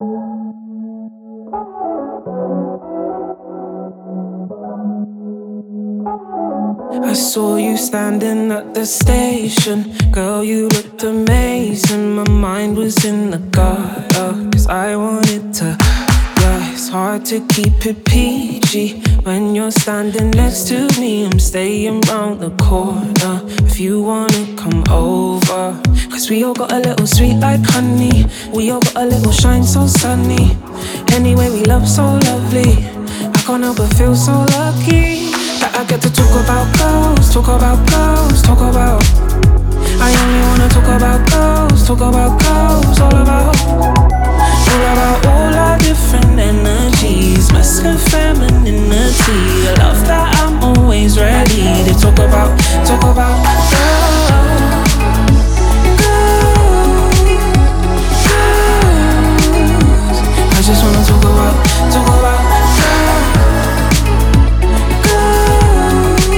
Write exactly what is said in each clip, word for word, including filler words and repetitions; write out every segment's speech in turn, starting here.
I saw you standing at the station. Girl, you looked amazing. My mind was in the gutter, cause I wanted to. Yeah, it's hard to keep it P G when you're standing next to me. I'm staying round the corner if you wanna come over. Cause we all got a little sweet like honey. We all got a little shine so sunny. Anyway, we love so lovely. I can't help but feel so lucky that I get to talk about girls, talk about girls, talk about. I only wanna talk about girls, talk about girls, all about. All about all our different energies, masculine, femininity. A love that I'm always ready to talk about, talk about girls, girls, girls. I just wanna talk about, talk about girls, girls,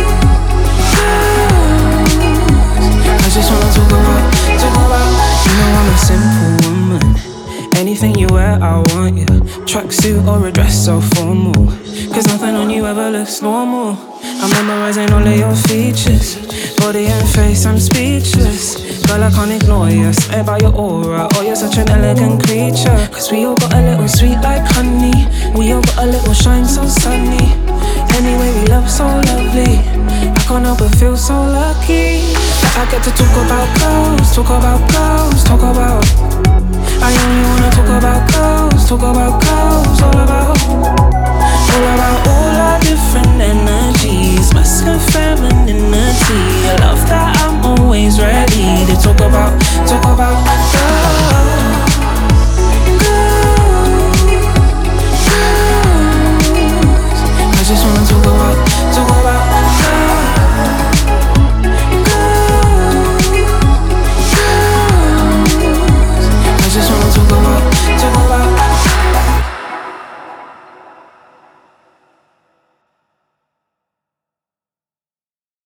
girls. I just wanna talk about, talk about. You know I'm a simple woman. Anything you wear, I want you. Tracksuit or a dress so formal. Cause nothing on you ever looks normal. I'm memorizing all of your features. Body and face, I'm speechless. Girl, I can't ignore you. Say about your aura. Oh, you're such an elegant creature. Cause we all got a little sweet like honey. We all got a little shine so sunny. Anyway, we love so lovely. I can't help but feel so lucky that I get to talk about girls, talk about girls, talk about. I only wanna talk about girls, talk about girls, all about. All about all our different energies, masculine, femininity. A love that I'm always ready to talk about, talk about girls, girls, girls. I just wanna talk about